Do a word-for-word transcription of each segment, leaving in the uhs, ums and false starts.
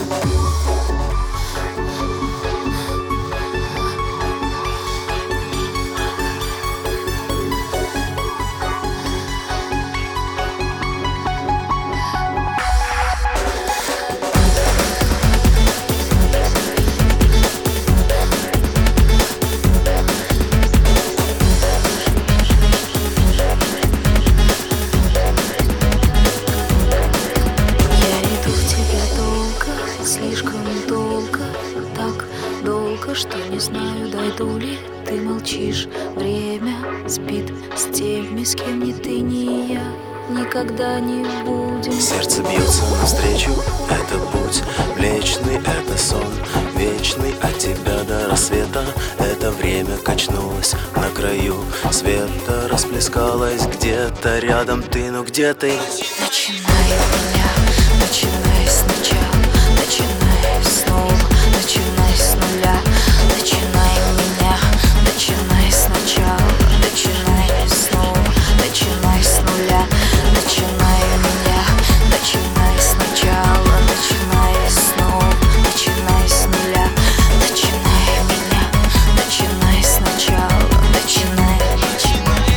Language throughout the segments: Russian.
Слишком долго, так долго, что не знаю, дойду ли. Ты молчишь, время спит с теми, с кем ни ты, ни я никогда не будем. Сердце бьется навстречу, это путь млечный, это сон вечный. От тебя до рассвета это время качнулось на краю света, расплескалось где-то рядом ты, ну где ты? Начинай меня, начинай сначала, начинай снова, начинай с нуля. Начинай меня, начинай сначала, начинай снова, начинай с нуля. Начинай меня, начинай сначала, начинай снова, начинай с нуля. Начинай меня, начинай сначала, начинай, начинай,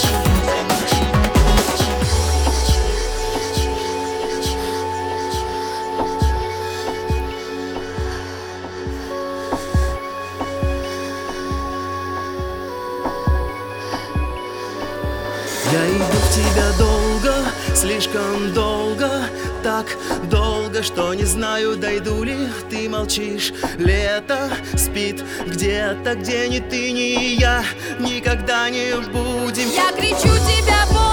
Я иду в тебя долго, слишком долго, так долго, что не знаю, дойду ли. Ты молчишь, лето спит где-то, где ни ты, ни я никогда не будем. я кричу тебя,